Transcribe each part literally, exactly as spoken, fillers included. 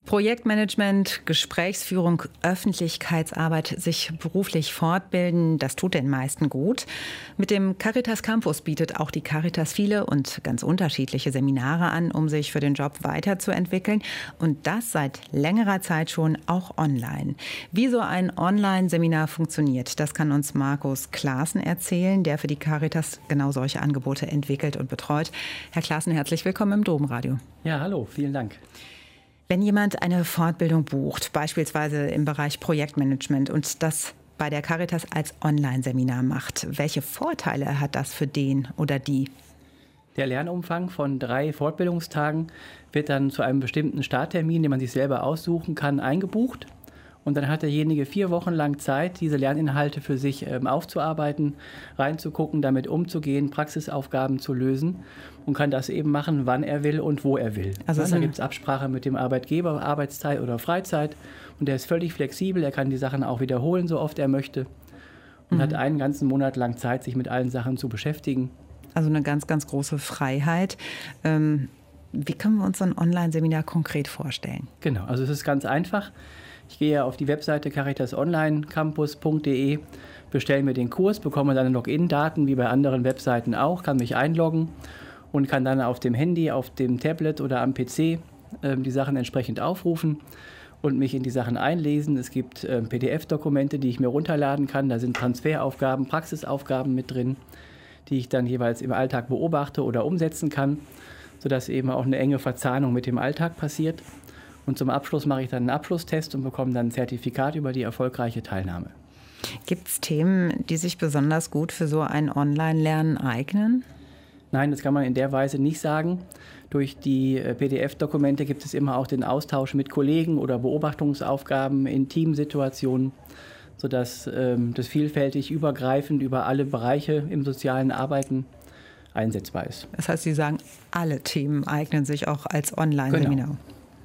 Projektmanagement, Gesprächsführung, Öffentlichkeitsarbeit, sich beruflich fortbilden, das tut den meisten gut. Mit dem Caritas Campus bietet auch die Caritas viele und ganz unterschiedliche Seminare an, um sich für den Job weiterzuentwickeln. Und das seit längerer Zeit schon auch online. Wie so ein Online-Seminar funktioniert, das kann uns Markus Klaassen erzählen, der für die Caritas genau solche Angebote entwickelt und betreut. Herr Klaassen, herzlich willkommen im Domradio. Ja, hallo, vielen Dank. Wenn jemand eine Fortbildung bucht, beispielsweise im Bereich Projektmanagement und das bei der Caritas als Online-Seminar macht, welche Vorteile hat das für den oder die? Der Lernumfang von drei Fortbildungstagen wird dann zu einem bestimmten Starttermin, den man sich selber aussuchen kann, eingebucht. Und dann hat derjenige vier Wochen lang Zeit, diese Lerninhalte für sich ähm, aufzuarbeiten, reinzugucken, damit umzugehen, Praxisaufgaben zu lösen und kann das eben machen, wann er will und wo er will. Also ja, da gibt es Absprache mit dem Arbeitgeber, Arbeitszeit oder Freizeit. Und der ist völlig flexibel, er kann die Sachen auch wiederholen, so oft er möchte. Und mhm. hat einen ganzen Monat lang Zeit, sich mit allen Sachen zu beschäftigen. Also eine ganz, ganz große Freiheit. Ähm, wie können wir uns so ein Online-Seminar konkret vorstellen? Genau, also es ist ganz einfach. Ich gehe auf die Webseite caritas online campus punkt de, bestelle mir den Kurs, bekomme dann Login-Daten wie bei anderen Webseiten auch, kann mich einloggen und kann dann auf dem Handy, auf dem Tablet oder am P C äh, die Sachen entsprechend aufrufen und mich in die Sachen einlesen. Es gibt äh, P D F-Dokumente, die ich mir runterladen kann. Da sind Transferaufgaben, Praxisaufgaben mit drin, die ich dann jeweils im Alltag beobachte oder umsetzen kann, sodass eben auch eine enge Verzahnung mit dem Alltag passiert. Und zum Abschluss mache ich dann einen Abschlusstest und bekomme dann ein Zertifikat über die erfolgreiche Teilnahme. Gibt es Themen, die sich besonders gut für so ein Online-Lernen eignen? Nein, das kann man in der Weise nicht sagen. Durch die P D F-Dokumente gibt es immer auch den Austausch mit Kollegen oder Beobachtungsaufgaben in Teamsituationen, sodass ähm, das vielfältig übergreifend über alle Bereiche im sozialen Arbeiten einsetzbar ist. Das heißt, Sie sagen, alle Themen eignen sich auch als Online-Seminar. Genau.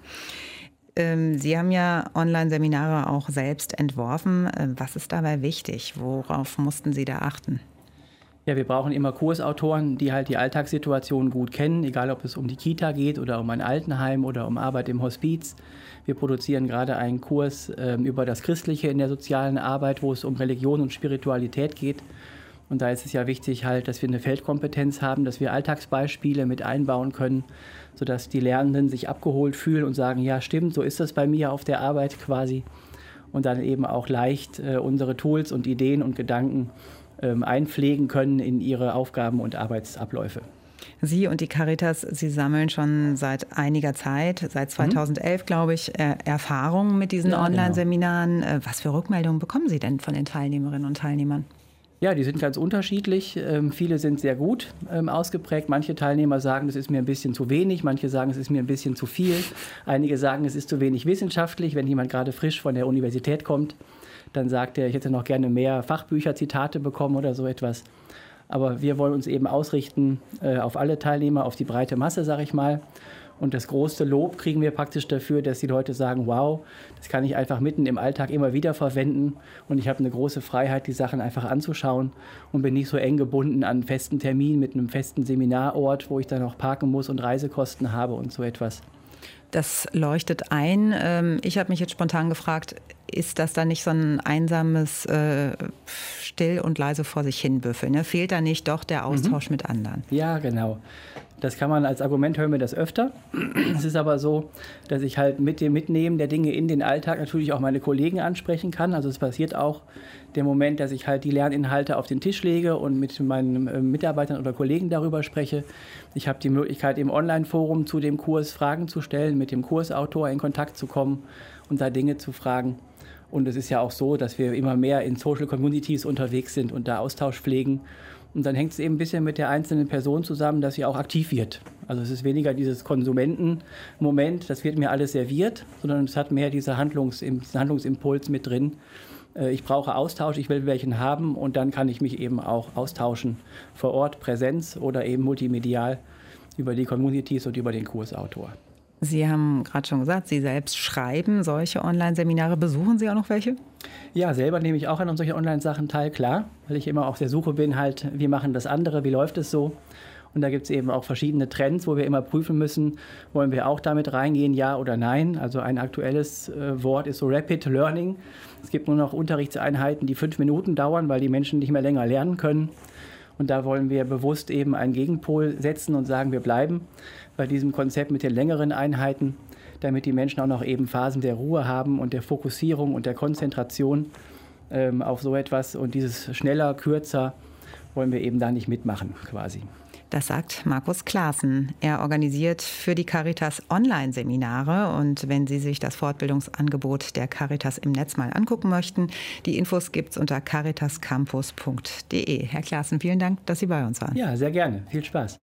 Sie haben ja Online-Seminare auch selbst entworfen. Was ist dabei wichtig? Worauf mussten Sie da achten? Ja, wir brauchen immer Kursautoren, die halt die Alltagssituation gut kennen, egal ob es um die Kita geht oder um ein Altenheim oder um Arbeit im Hospiz. Wir produzieren gerade einen Kurs äh, über das Christliche in der sozialen Arbeit, wo es um Religion und Spiritualität geht. Und da ist es ja wichtig, halt, dass wir eine Feldkompetenz haben, dass wir Alltagsbeispiele mit einbauen können, sodass die Lernenden sich abgeholt fühlen und sagen, ja stimmt, so ist das bei mir auf der Arbeit quasi. Und dann eben auch leicht äh, unsere Tools und Ideen und Gedanken ähm, einpflegen können in ihre Aufgaben und Arbeitsabläufe. Sie und die Caritas, Sie sammeln schon seit einiger Zeit, seit zweitausendelf, mhm. glaube ich, äh, Erfahrungen mit diesen ja, Online-Seminaren. Genau. Was für Rückmeldungen bekommen Sie denn von den Teilnehmerinnen und Teilnehmern? Ja, die sind ganz unterschiedlich. Ähm, viele sind sehr gut ähm, ausgeprägt. Manche Teilnehmer sagen, das ist mir ein bisschen zu wenig. Manche sagen, es ist mir ein bisschen zu viel. Einige sagen, es ist zu wenig wissenschaftlich. Wenn jemand gerade frisch von der Universität kommt, dann sagt er, ich hätte noch gerne mehr Fachbücher, Zitate bekommen oder so etwas. Aber wir wollen uns eben ausrichten äh, auf alle Teilnehmer, auf die breite Masse, sage ich mal. Und das große Lob kriegen wir praktisch dafür, dass die Leute sagen, wow, das kann ich einfach mitten im Alltag immer wieder verwenden. Und ich habe eine große Freiheit, die Sachen einfach anzuschauen und bin nicht so eng gebunden an einen festen Termin mit einem festen Seminarort, wo ich dann noch parken muss und Reisekosten habe und so etwas. Das leuchtet ein. Ich habe mich jetzt spontan gefragt, ist das dann nicht so ein einsames äh, still und leise vor sich hinbüffeln? Ne? Fehlt da nicht doch der Austausch mhm. mit anderen? Ja, genau. Das kann man als Argument, hören wir das öfter. Es ist aber so, dass ich halt mit dem Mitnehmen der Dinge in den Alltag natürlich auch meine Kollegen ansprechen kann. Also es passiert auch der Moment, dass ich halt die Lerninhalte auf den Tisch lege und mit meinen Mitarbeitern oder Kollegen darüber spreche. Ich habe die Möglichkeit, im Online-Forum zu dem Kurs Fragen zu stellen, mit dem Kursautor in Kontakt zu kommen und da Dinge zu fragen. Und es ist ja auch so, dass wir immer mehr in Social Communities unterwegs sind und da Austausch pflegen. Und dann hängt es eben ein bisschen mit der einzelnen Person zusammen, dass sie auch aktiv wird. Also es ist weniger dieses Konsumenten-Moment, das wird mir alles serviert, sondern es hat mehr diese Handlungs- diesen Handlungsimpuls mit drin. Ich brauche Austausch, ich will welchen haben und dann kann ich mich eben auch austauschen vor Ort, Präsenz oder eben multimedial über die Communities und über den Kursautor. Sie haben gerade schon gesagt, Sie selbst schreiben solche Online-Seminare. Besuchen Sie auch noch welche? Ja, selber nehme ich auch an solchen Online-Sachen teil, klar, weil ich immer auf der Suche bin, halt, wie machen das andere, wie läuft es so. Und da gibt es eben auch verschiedene Trends, wo wir immer prüfen müssen, wollen wir auch damit reingehen, ja oder nein. Also ein aktuelles äh, Wort ist so Rapid Learning. Es gibt nur noch Unterrichtseinheiten, die fünf Minuten dauern, weil die Menschen nicht mehr länger lernen können. Und da wollen wir bewusst eben einen Gegenpol setzen und sagen, wir bleiben bei diesem Konzept mit den längeren Einheiten, damit die Menschen auch noch eben Phasen der Ruhe haben und der Fokussierung und der Konzentration ähm, auf so etwas. Und dieses schneller, kürzer wollen wir eben da nicht mitmachen quasi. Das sagt Markus Klaassen. Er organisiert für die Caritas Online-Seminare. Und wenn Sie sich das Fortbildungsangebot der Caritas im Netz mal angucken möchten, die Infos gibt es unter caritascampus punkt de. Herr Klaassen, vielen Dank, dass Sie bei uns waren. Ja, sehr gerne. Viel Spaß.